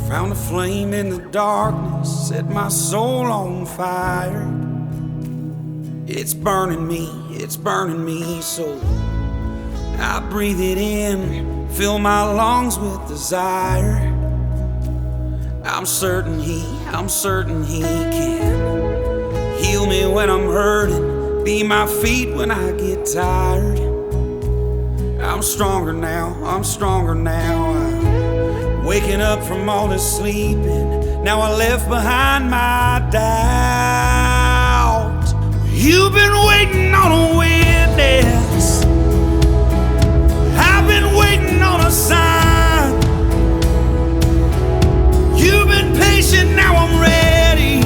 Found a flame in the darkness, set my soul on fire. It's burning me so I breathe it in, fill my lungs with desire. I'm certain he can heal me when I'm hurting, be my feet when I get tired. I'm stronger now, I'm waking up from all this sleeping. Now I left behind my doubt. You've been waiting on a witness, I've been waiting on a sign. You've been patient, now I'm ready.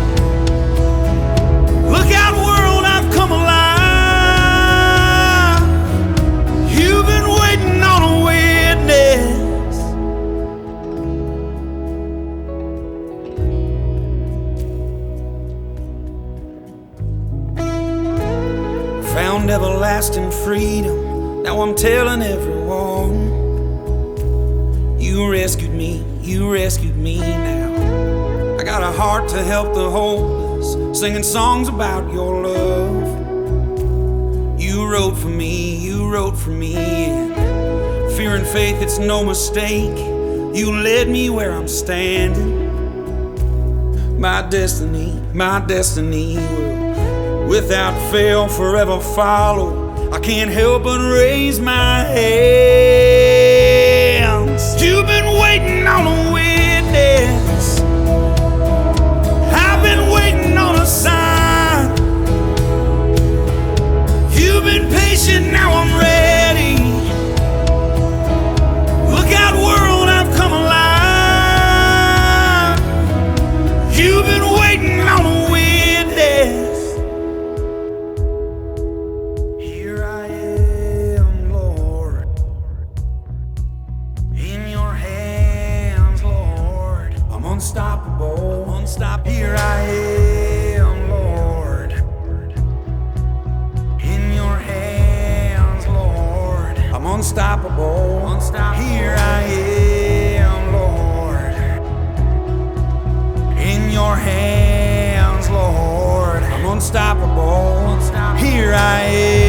Look out world, I've come alive. You've been waiting on a witness. Found everlasting freedom, now I'm telling everyone. You rescued me now. I got a heart to help the hopeless, singing songs about your love. You wrote for me, and fear and faith, it's no mistake. You led me where I'm standing. My destiny will without fail forever follow. I can't help but raise my hands. You've been waiting on a witness, I've been waiting on a sign. You've been patient, now I'm ready. Look out world, I've come alive. You've been waiting on a witness. Here I am, Lord, in your hands, Lord. I'm unstoppable, Here I am, Lord, in your hands, Lord. I'm unstoppable, Here I am, Lord, in your hands, Lord. I'm unstoppable, Here I am.